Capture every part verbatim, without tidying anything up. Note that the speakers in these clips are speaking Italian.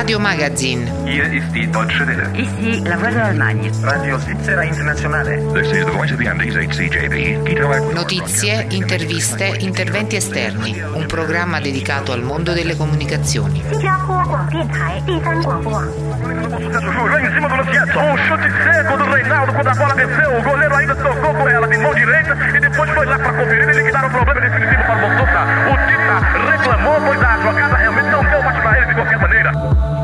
Radio Magazine. Hier ist die Deutsche Welle. Ici la voix de l'Allemagne. Radio Svizzera Internazionale. This is the voice of the Andes, H C J B. Notizie, interviste, interventi esterni. Un programma dedicato al mondo delle comunicazioni. Lá em cima do Luciano, um chute seco do Reinaldo quando a bola desceu, o goleiro ainda tocou com ela de mão direita e depois foi lá para conferir e liquidar o problema definitivo para o Montosa. O Tita reclamou, pois a jogada realmente não deu mais para ele de qualquer maneira.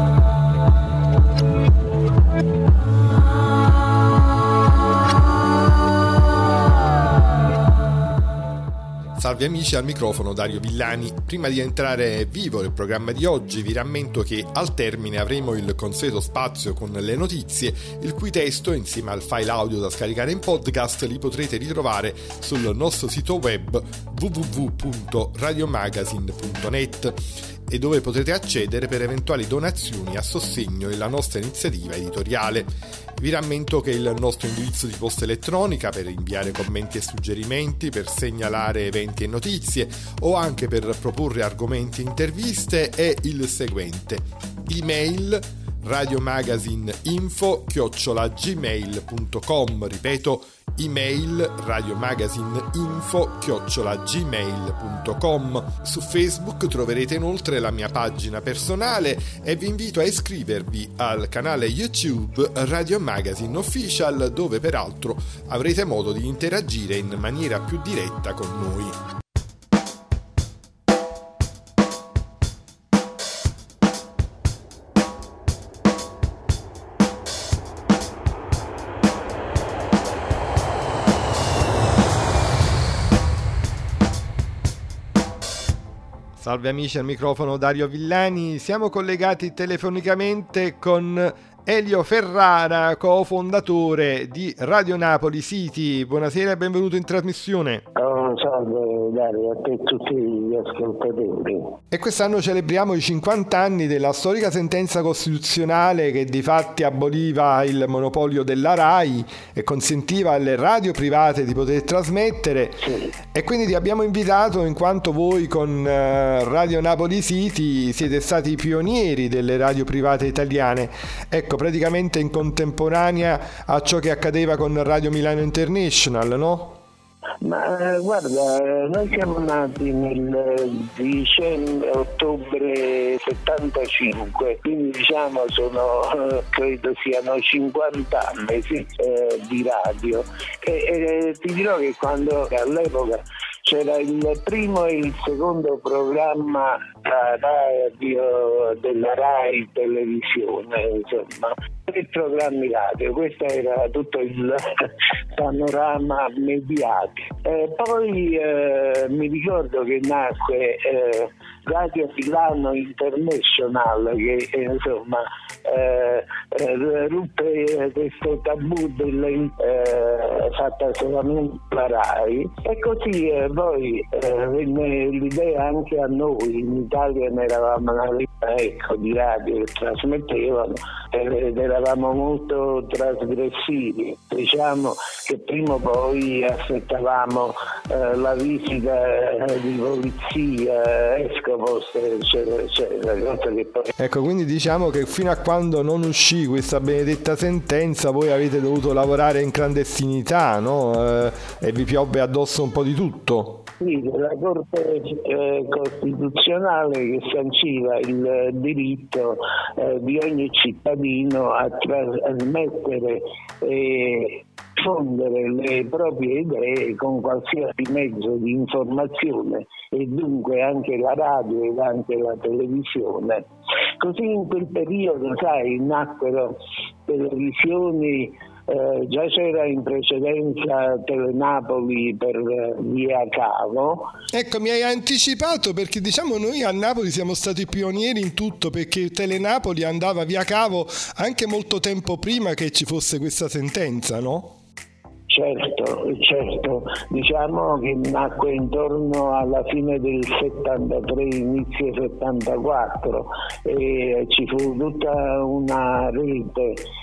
Salve amici, al microfono Dario Villani. Prima di entrare vivo nel programma di oggi vi rammento che al termine avremo il consueto spazio con le notizie, il cui testo insieme al file audio da scaricare in podcast li potrete ritrovare sul nostro sito web w w w punto radiomagazine punto net e dove potrete accedere per eventuali donazioni a sostegno della nostra iniziativa editoriale. Vi rammento che il nostro indirizzo di posta elettronica per inviare commenti e suggerimenti, per segnalare eventi e notizie o anche per proporre argomenti e interviste è il seguente: email radiomagazineinfo chiocciola gmail punto com, ripeto email radiomagazineinfo chiocciola gmail punto com. Su Facebook troverete inoltre la mia pagina personale e vi invito a iscrivervi al canale YouTube Radio Magazine Official, dove peraltro avrete modo di interagire in maniera più diretta con noi. Salve amici, al microfono Dario Villani. Siamo collegati telefonicamente con Elio Ferrara, cofondatore di Radio Napoli City. Buonasera e benvenuto in trasmissione. Oh, salve Dario, a te e tutti gli ascoltatori. E quest'anno celebriamo i cinquanta anni della storica sentenza costituzionale che di fatti aboliva il monopolio della RAI e consentiva alle radio private di poter trasmettere. Sì. E quindi ti abbiamo invitato in quanto voi con Radio Napoli City siete stati i pionieri delle radio private italiane. Ecco, praticamente in contemporanea a ciò che accadeva con Radio Milano International, no? Ma eh, guarda, noi siamo nati nel dicembre, ottobre settantacinque, quindi diciamo sono, eh, credo siano cinquanta anni sì, eh, di radio e, e ti dirò che quando all'epoca c'era il primo e il secondo programma radio della RAI Televisione, insomma, tre programmi radio, questo era tutto il panorama mediatico. Eh, poi eh, mi ricordo che nacque eh, Radio Milano International che eh, insomma eh, eh, ruppe questo tabù delle, eh, fatta solamente la RAI e così eh, poi eh, venne l'idea anche a noi. In Italia ne eravamo una lista, ecco, di radio che trasmettevano ed eravamo molto trasgressivi, diciamo che prima o poi aspettavamo eh, la visita eh, di polizia, Escopos eccetera eccetera, cosa che poi... Ecco, quindi diciamo che fino a quando non uscì questa benedetta sentenza voi avete dovuto lavorare in clandestinità, no? Eh, e vi piovve addosso un po' di tutto. Sì, la Corte eh, Costituzionale che sanciva il diritto eh, di ogni cittadino a trasmettere e diffondere le proprie idee con qualsiasi mezzo di informazione e dunque anche la radio ed anche la televisione. Così in quel periodo, sai, nacquero televisioni. Eh, già c'era in precedenza Telenapoli per eh, via cavo. Ecco, mi hai anticipato perché diciamo noi a Napoli siamo stati pionieri in tutto, perché Telenapoli andava via cavo anche molto tempo prima che ci fosse questa sentenza, no? Certo, certo, diciamo che nacque intorno alla fine del settantatré, inizio settantaquattro e ci fu tutta una rete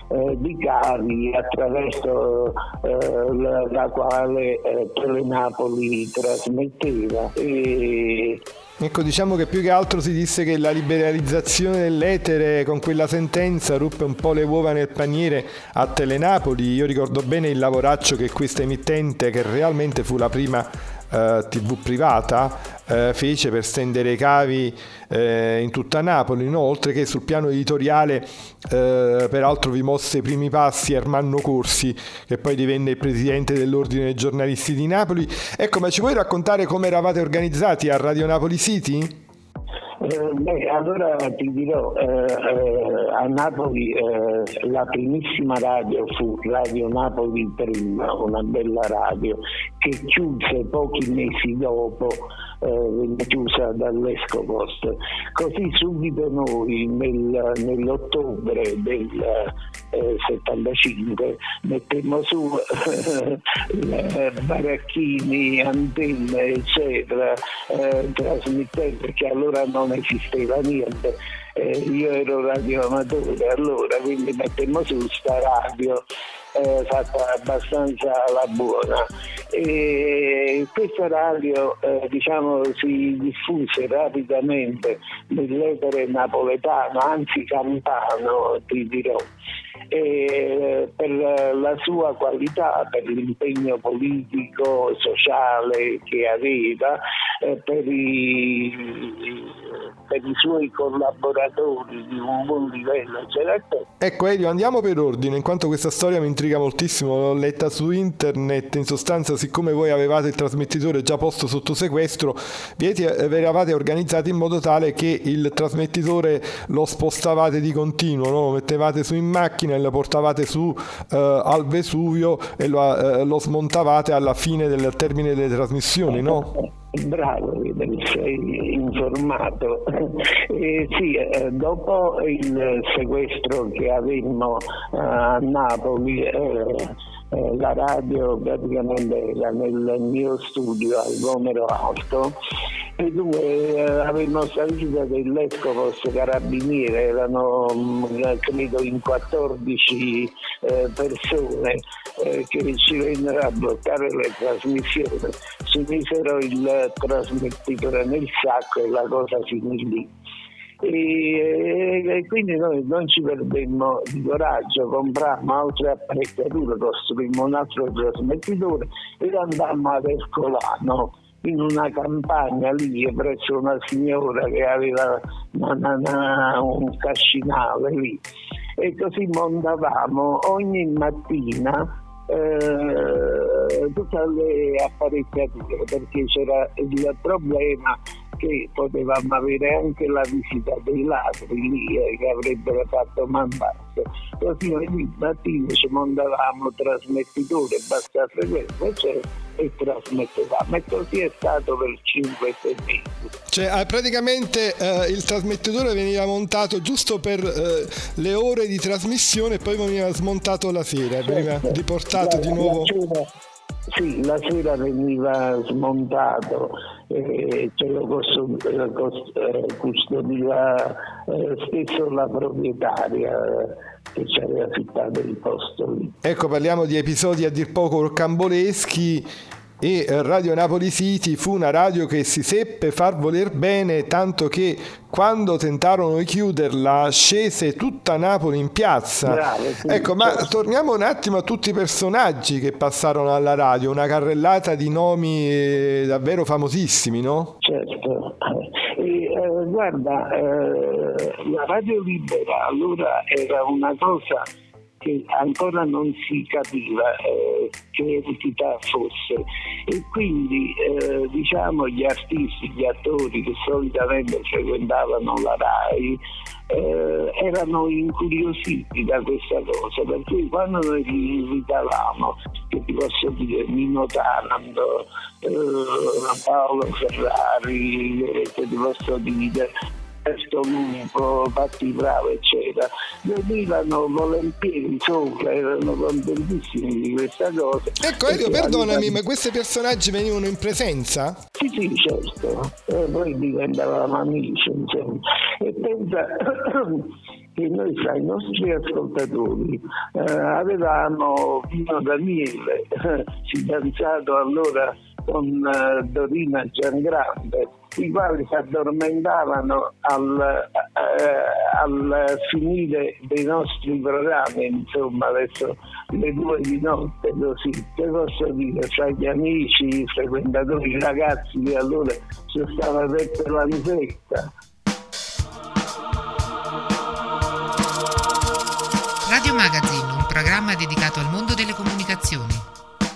eh, di cavi attraverso eh, la, la quale eh, Telenapoli trasmetteva. E ecco, diciamo che più che altro si disse che la liberalizzazione dell'etere con quella sentenza ruppe un po' le uova nel paniere a Telenapoli. Io ricordo bene il lavoraccio che questa emittente, che realmente fu la prima eh, tivù privata, eh, fece per stendere i cavi eh, in tutta Napoli, no? Oltre che sul piano editoriale eh, peraltro vi mosse i primi passi Ermanno Corsi, che poi divenne il presidente dell'Ordine dei giornalisti di Napoli. Ecco, ma ci vuoi raccontare come eravate organizzati a Radio Napoli City? Eh, beh, allora ti dirò, eh, eh, a Napoli eh, la primissima radio fu Radio Napoli Prima, una bella radio che chiuse pochi mesi dopo, eh, venne chiusa dall'Escopost. Così subito noi nel, nell'ottobre del eh, settantacinque mettemmo su eh, baracchini, antenne, eccetera, eh, trasmettendo, perché allora non esisteva niente. Eh, io ero radioamatore allora, quindi mettemmo su sta radio eh, fatta abbastanza alla buona, e questa radio eh, diciamo si diffuse rapidamente nell'etere napoletano, anzi campano, ti dirò. E per la sua qualità, per l'impegno politico, sociale che aveva, eh, per, i, per i suoi collaboratori di un buon livello, eccetera. Ecco Elio, andiamo per ordine, in quanto questa storia mi intriga moltissimo, l'ho letta su internet. In sostanza, siccome voi avevate il trasmettitore già posto sotto sequestro, vi eravate organizzati in modo tale che il trasmettitore lo spostavate di continuo, no? Lo mettevate su in macchina e lo portavate su eh, al Vesuvio e lo, eh, lo smontavate alla fine del termine delle trasmissioni, no? Bravo, sei informato. Eh, sì, eh, dopo il sequestro che avemmo eh, a Napoli, eh, eh, la radio praticamente era nel mio studio al Vomero Alto, e due eh, avevamo salita dell'Escopos Carabinieri, erano mh, credo in quattordici eh, persone eh, che ci vennero a bloccare le trasmissioni. Si misero il trasmettitore nel sacco e la cosa finì lì. E, e quindi noi non ci perdemmo di coraggio, comprammo altre apparecchiature, costruimmo un altro trasmettitore ed andammo ad Ercolano, in una campagna lì presso una signora che aveva una, una, un cascinale lì, e così montavamo ogni mattina eh, tutte le apparecchiature, perché c'era il problema che potevamo avere anche la visita dei ladri lì eh, che avrebbero fatto mandato. Così ogni mattina ci montavamo trasmettitore, bassa frequenza, eccetera, e trasmettevamo, e così è stato per cinque sei mesi. Cioè praticamente eh, il trasmettitore veniva montato giusto per eh, le ore di trasmissione e poi veniva smontato la sera, certo, veniva riportato la, di nuovo. La sera, sì, la sera veniva smontato, eh, ce lo custodiva eh, spesso la proprietaria che ci aveva affittato il posto lì. Ecco, parliamo di episodi a dir poco rocamboleschi, e Radio Napoli City fu una radio che si seppe far voler bene, tanto che quando tentarono di chiuderla scese tutta Napoli in piazza. Bravo, sì, ecco, ma certo. Torniamo un attimo a tutti i personaggi che passarono alla radio, una carrellata di nomi davvero famosissimi, no? Certo, e, eh, guarda, eh, la radio libera allora era una cosa che ancora non si capiva eh, che entità fosse, e quindi eh, diciamo gli artisti, gli attori che solitamente frequentavano la RAI eh, erano incuriositi da questa cosa, per cui quando noi li invitavamo, che ti posso dire, Nino Taranto, eh, Paolo Ferrari, eh, che ti posso dire Questo Lupo, Patti Bravo, eccetera, venivano volentieri sopra, erano contentissimi di questa cosa. Ecco Elio, perdonami, ma questi personaggi venivano in presenza? Sì, sì, certo, e poi diventavamo amici, insomma. E pensa che noi fra i nostri ascoltatori eh, avevamo Pino Daniele, fidanzato allora con uh, Dorina Giangrande, i quali si addormentavano al, eh, al finire dei nostri programmi, insomma verso le due di notte, così. Che posso dire, fra gli amici, i frequentatori, i ragazzi che allora ci stava per l'anzetta. Radio Magazine, un programma dedicato al mondo delle comunicazioni.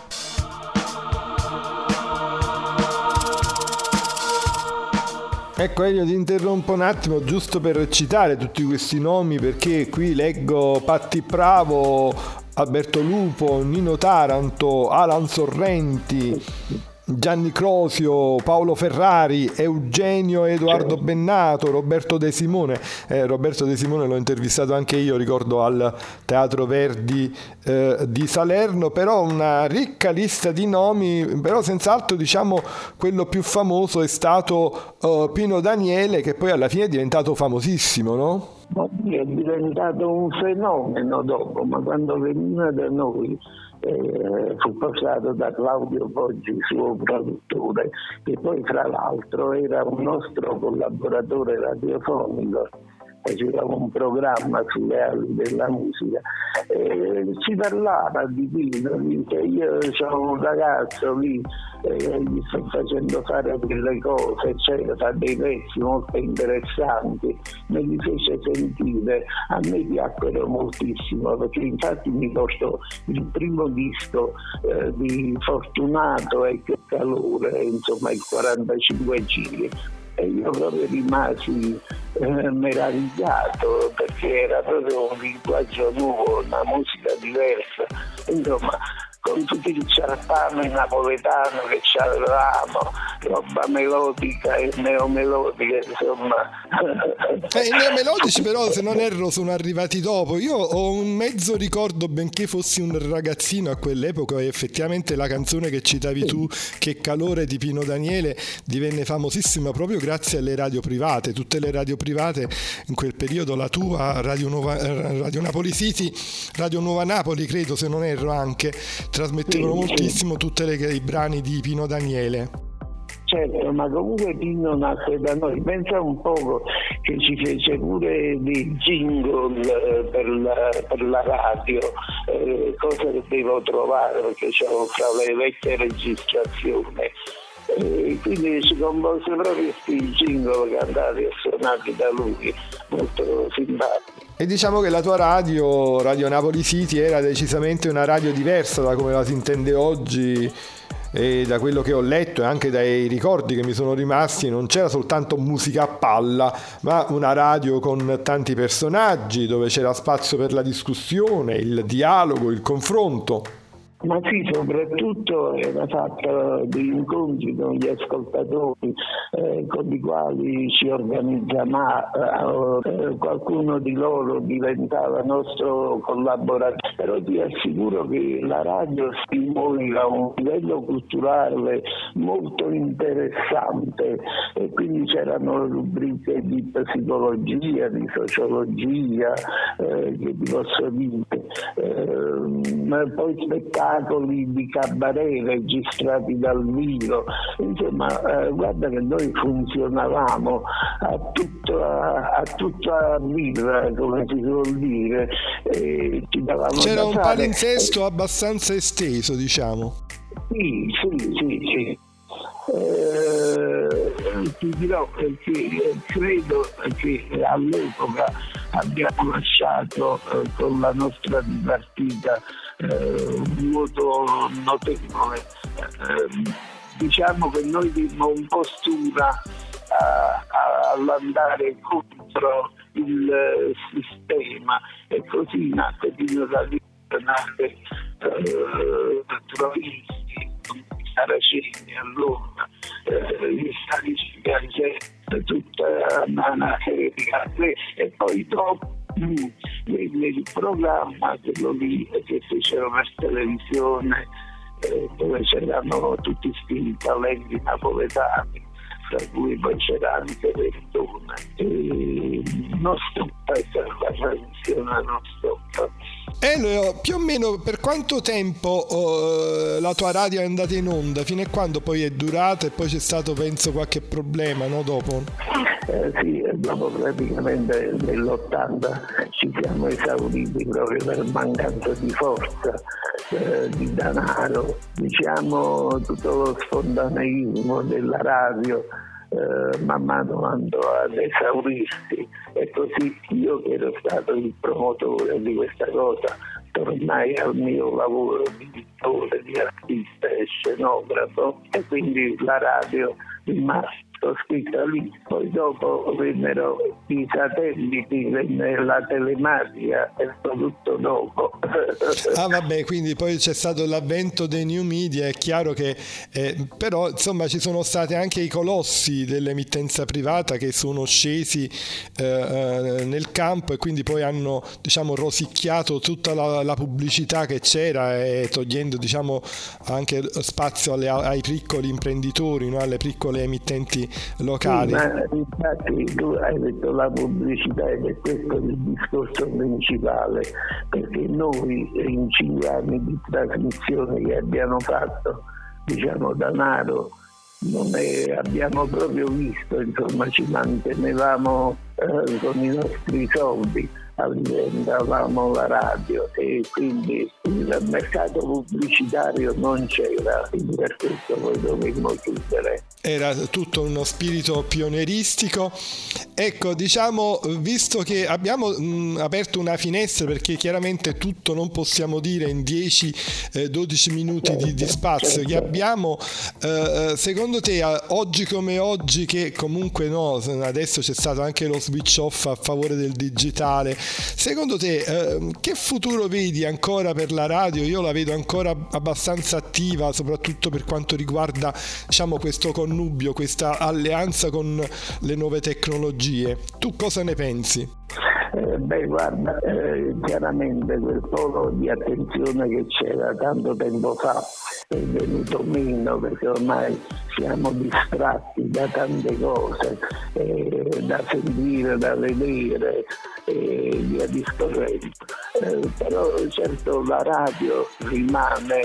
Ecco Elio, ti interrompo un attimo giusto per citare tutti questi nomi, perché qui leggo Patti Bravo, Alberto Lupo, Nino Taranto, Alan Sorrenti, Gianni Crosio, Paolo Ferrari, Eugenio Edoardo Bennato, Roberto De Simone. Eh, Roberto De Simone l'ho intervistato anche io, ricordo, al Teatro Verdi eh, di Salerno. Però una ricca lista di nomi, però senz'altro diciamo quello più famoso è stato uh, Pino Daniele, che poi alla fine è diventato famosissimo, no? È diventato un fenomeno dopo, ma quando veniva da noi eh, fu passato da Claudio Poggi, suo produttore, che poi fra l'altro era un nostro collaboratore radiofonico. Faceva un programma sulle ali della musica, e ci parlava di Pino, dice: io ho un ragazzo lì, eh, gli sto facendo fare delle cose, eccetera, fa dei pezzi molto interessanti, me li fece sentire, a me piacquero moltissimo, perché infatti mi portò il primo disco eh, di Fortunato e Che Calore, insomma il quarantacinque giri. E io proprio rimasi eh, meravigliato, perché era proprio un linguaggio nuovo, una musica diversa, insomma, con tutti il ciarpano napoletano che ci avevamo, roba melodica e neomelodica, insomma. Eh, I neomelodici però, se non erro, sono arrivati dopo. Io ho un mezzo ricordo, benché fossi un ragazzino a quell'epoca, e effettivamente la canzone che citavi tu, Che Calore di Pino Daniele, divenne famosissima proprio grazie alle radio private. Tutte le radio private in quel periodo, la tua Radio, Nuova, Radio Napoli City, Radio Nuova Napoli credo, se non erro, anche trasmettevano sì, moltissimo sì. tutti i brani di Pino Daniele. Certo, ma comunque Pino nasce da noi. Pensa un poco che ci fece pure dei jingle per la, per la radio, eh, cosa che devo trovare perché c'erano fra le vecchie registrazioni. E quindi ci compose proprio questi jingle cantati e suonati da lui, molto simpatici. E diciamo che la tua radio, Radio Napoli City, era decisamente una radio diversa da come la si intende oggi, e da quello che ho letto e anche dai ricordi che mi sono rimasti non c'era soltanto musica a palla, ma una radio con tanti personaggi, dove c'era spazio per la discussione, il dialogo, il confronto. Ma sì, soprattutto era fatta di incontri con gli ascoltatori, eh, con i quali ci organizzavamo, eh, qualcuno di loro diventava nostro collaboratore, però ti assicuro che la radio stimola un livello culturale molto interessante, e quindi c'erano rubriche di psicologia, di sociologia, eh, che ti posso dire, eh, poi spettacoli di cabaret registrati dal vivo, insomma, eh, guarda che noi funzionavamo a tutta a tutta birra, come si suol dire, e ci davamo c'era da un fare. palinsesto abbastanza esteso, diciamo. Sì, sì, sì, sì. Eh, ti dirò perché credo che all'epoca abbiamo lasciato eh, con la nostra dipartita eh, un vuoto notevole. Eh, diciamo che noi dimmo un po' stura all'andare contro il eh, sistema, e così nacque Pino Daniele, nacque eh, Trovisti, Saraceni allora, eh, gli statici Piangente, tutta una serie di cose, e poi dopo mm, il programma, quello lì che fecero per televisione, eh, dove c'erano tutti questi talenti napoletani, tra cui poi c'era anche Verdone, e non stoppa questa trasmissione, non stoppa. Elio, più o meno per quanto tempo oh, la tua radio è andata in onda? Fino a quando poi è durata e poi c'è stato, penso, qualche problema, no, dopo? Eh, sì, dopo praticamente nell'ottanta ci siamo esauriti proprio per mancanza di forza, eh, di denaro, diciamo tutto lo spontaneismo della radio. Eh, man mano andò ad esaurirsi, e così io, che ero stato il promotore di questa cosa, tornai al mio lavoro di pittore, di artista e scenografo, e quindi la radio rimase scritta lì. Poi dopo vennero i satelliti, venne la telematica, e tutto dopo. Ah vabbè, quindi poi c'è stato l'avvento dei new media, è chiaro che eh, però insomma ci sono stati anche i colossi dell'emittenza privata che sono scesi eh, nel campo, e quindi poi hanno, diciamo, rosicchiato tutta la, la pubblicità che c'era, e togliendo, diciamo, anche spazio alle, ai piccoli imprenditori, no? Alle piccole emittenti locali. Sì, ma infatti tu hai detto la pubblicità, ed è questo il discorso principale, perché noi in cinque anni di trasmissione che abbiamo fatto, diciamo, danaro non è, abbiamo proprio visto, insomma, ci mantenevamo eh, con i nostri soldi, alimentavamo la radio, e quindi il mercato pubblicitario non c'era, quindi per questo poi dovemmo chiudere. Era tutto uno spirito pionieristico. Ecco, diciamo, visto che abbiamo mh, aperto una finestra, perché chiaramente tutto non possiamo dire in dieci dodici minuti di, di spazio che abbiamo, eh, secondo te oggi come oggi, che comunque no, adesso c'è stato anche lo switch off a favore del digitale, secondo te eh, che futuro vedi ancora per la radio? Io la vedo ancora abbastanza attiva, soprattutto per quanto riguarda, diciamo, questo connubio, questa alleanza con le nuove tecnologie. Tu cosa ne pensi? Eh, beh, guarda, eh, chiaramente quel polo di attenzione che c'era tanto tempo fa è venuto meno, perché ormai siamo distratti da tante cose, eh, da sentire, da vedere e via discorrendo. Eh, però certo la radio rimane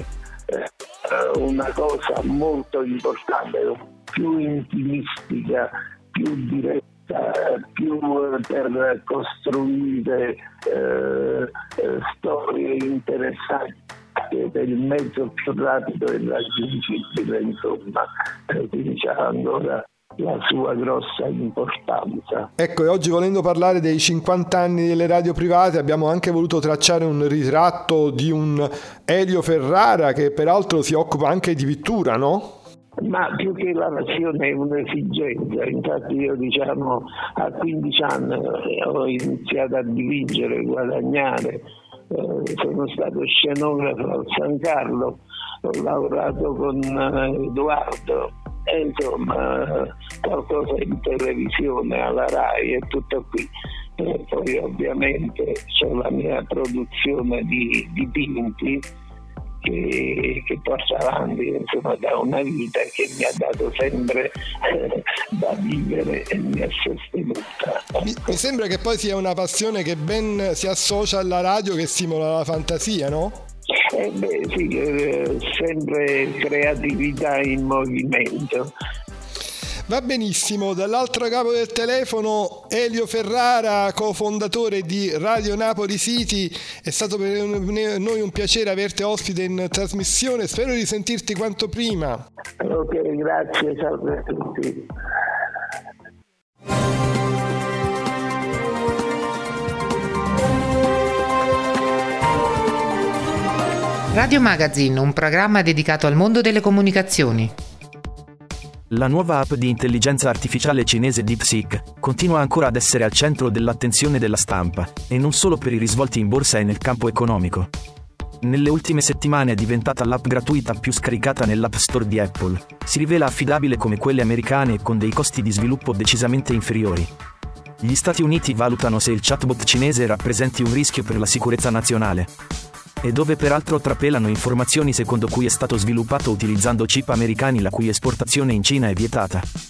eh, una cosa molto importante, più intimistica, più diretta, più per costruire eh, storie interessanti, per il mezzo più rapido e raggiungibile, insomma, eh, quindi c'è ancora la sua grossa importanza. Ecco, e oggi, volendo parlare dei cinquanta anni delle radio private, abbiamo anche voluto tracciare un ritratto di un Elio Ferrara, che peraltro si occupa anche di pittura, no? Ma più che la passione è un'esigenza. Infatti io, diciamo, a quindici anni ho iniziato a dipingere, guadagnare, eh, sono stato scenografo a San Carlo, ho lavorato con eh, Edoardo, e insomma qualcosa in televisione alla Rai, è tutto qui. E poi ovviamente c'è la mia produzione di dipinti che, che porta avanti, insomma, da una vita che mi ha dato sempre eh, da vivere e mi ha sostenuta. Mi, mi sembra che poi sia una passione che ben si associa alla radio, che stimola la fantasia, no? Eh beh, sì, eh, sempre creatività in movimento. Va benissimo, dall'altro capo del telefono Elio Ferrara, cofondatore di Radio Napoli City. È stato per noi un piacere averti ospite in trasmissione, spero di sentirti quanto prima. Ok, grazie, salve a tutti. Radio Magazine, un programma dedicato al mondo delle comunicazioni. La nuova app di intelligenza artificiale cinese DeepSeek continua ancora ad essere al centro dell'attenzione della stampa, e non solo per i risvolti in borsa e nel campo economico. Nelle ultime settimane è diventata l'app gratuita più scaricata nell'App Store di Apple, si rivela affidabile come quelle americane e con dei costi di sviluppo decisamente inferiori. Gli Stati Uniti valutano se il chatbot cinese rappresenti un rischio per la sicurezza nazionale, e dove peraltro trapelano informazioni secondo cui è stato sviluppato utilizzando chip americani la cui esportazione in Cina è vietata.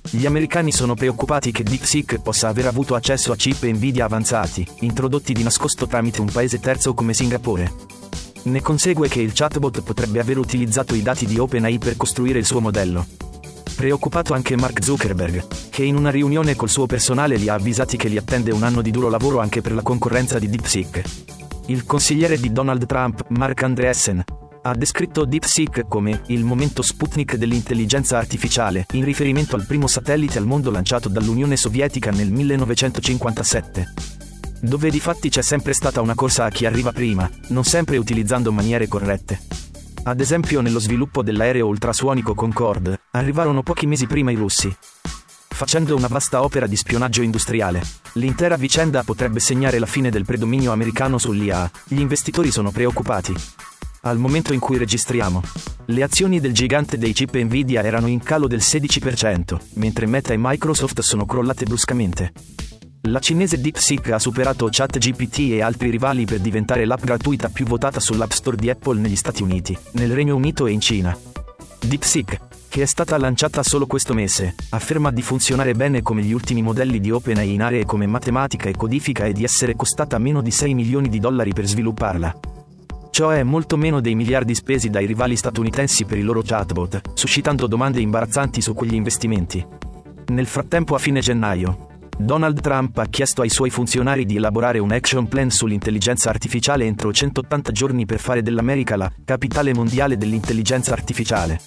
Gli americani sono preoccupati che DeepSeek possa aver avuto accesso a chip Nvidia avanzati, introdotti di nascosto tramite un paese terzo come Singapore. Ne consegue che il chatbot potrebbe aver utilizzato i dati di OpenAI per costruire il suo modello. Preoccupato anche Mark Zuckerberg, che in una riunione col suo personale li ha avvisati che li attende un anno di duro lavoro anche per la concorrenza di DeepSeek. Il consigliere di Donald Trump, Mark Andreessen, ha descritto DeepSeek come il momento Sputnik dell'intelligenza artificiale, in riferimento al primo satellite al mondo lanciato dall'Unione Sovietica nel millenovecentocinquantasette. Dove difatti c'è sempre stata una corsa a chi arriva prima, non sempre utilizzando maniere corrette. Ad esempio nello sviluppo dell'aereo ultrasuonico Concorde, arrivarono pochi mesi prima i russi, facendo una vasta opera di spionaggio industriale. L'intera vicenda potrebbe segnare la fine del predominio americano sull'I A. Gli investitori sono preoccupati. Al momento in cui registriamo, le azioni del gigante dei chip Nvidia erano in calo del sedici per cento, mentre Meta e Microsoft sono crollate bruscamente. La cinese DeepSeek ha superato ChatGPT e altri rivali per diventare l'app gratuita più votata sull'App Store di Apple negli Stati Uniti, nel Regno Unito e in Cina. DeepSeek, che è stata lanciata solo questo mese, afferma di funzionare bene come gli ultimi modelli di OpenAI in aree come matematica e codifica e di essere costata meno di sei milioni di dollari per svilupparla. Ciò è molto meno dei miliardi spesi dai rivali statunitensi per i loro chatbot, suscitando domande imbarazzanti su quegli investimenti. Nel frattempo, a fine gennaio, Donald Trump ha chiesto ai suoi funzionari di elaborare un action plan sull'intelligenza artificiale entro centottanta giorni per fare dell'America la capitale mondiale dell'intelligenza artificiale.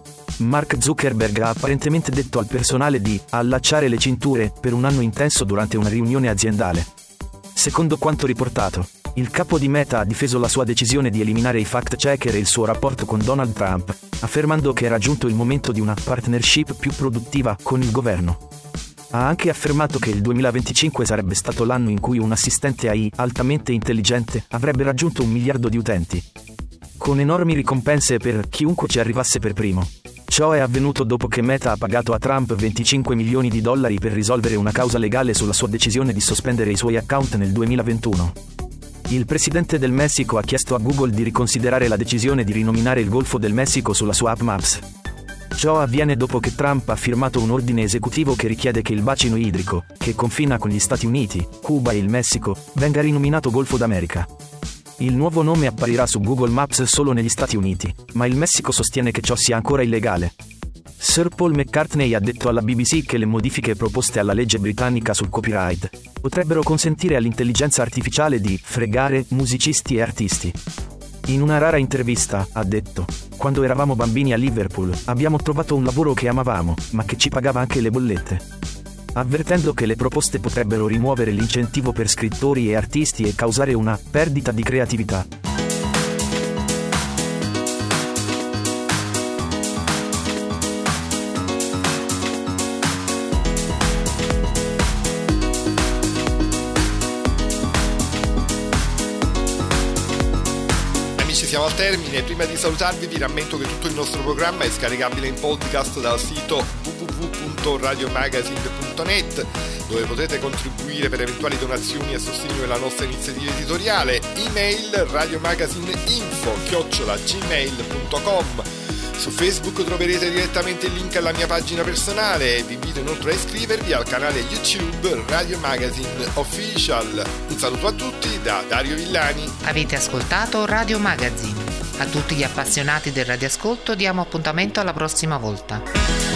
Mark Zuckerberg ha apparentemente detto al personale di allacciare le cinture per un anno intenso durante una riunione aziendale. Secondo quanto riportato, il capo di Meta ha difeso la sua decisione di eliminare i fact-checker e il suo rapporto con Donald Trump, affermando che era giunto il momento di una partnership più produttiva con il governo. Ha anche affermato che il duemilaventicinque sarebbe stato l'anno in cui un assistente A I altamente intelligente avrebbe raggiunto un miliardo di utenti, con enormi ricompense per chiunque ci arrivasse per primo. Ciò è avvenuto dopo che Meta ha pagato a Trump venticinque milioni di dollari per risolvere una causa legale sulla sua decisione di sospendere i suoi account nel duemilaventuno. Il presidente del Messico ha chiesto a Google di riconsiderare la decisione di rinominare il Golfo del Messico sulla sua app Maps. Ciò avviene dopo che Trump ha firmato un ordine esecutivo che richiede che il bacino idrico, che confina con gli Stati Uniti, Cuba e il Messico, venga rinominato Golfo d'America. Il nuovo nome apparirà su Google Maps solo negli Stati Uniti, ma il Messico sostiene che ciò sia ancora illegale. Sir Paul McCartney ha detto alla B B C che le modifiche proposte alla legge britannica sul copyright potrebbero consentire all'intelligenza artificiale di fregare musicisti e artisti. In una rara intervista, ha detto: quando eravamo bambini a Liverpool, abbiamo trovato un lavoro che amavamo, ma che ci pagava anche le bollette. Avvertendo che le proposte potrebbero rimuovere l'incentivo per scrittori e artisti e causare una perdita di creatività. Siamo al termine. Prima di salutarvi vi rammento che tutto il nostro programma è scaricabile in podcast dal sito w w w punto radio magazine punto net, dove potete contribuire per eventuali donazioni a sostegno della nostra iniziativa editoriale. Email radiomagazineinfo chiocciola gmail punto com. Su Facebook troverete direttamente il link alla mia pagina personale e vi invito inoltre a iscrivervi al canale YouTube Radio Magazine Official. Un saluto a tutti da Dario Villani. Avete ascoltato Radio Magazine. A tutti gli appassionati del radioascolto diamo appuntamento alla prossima volta.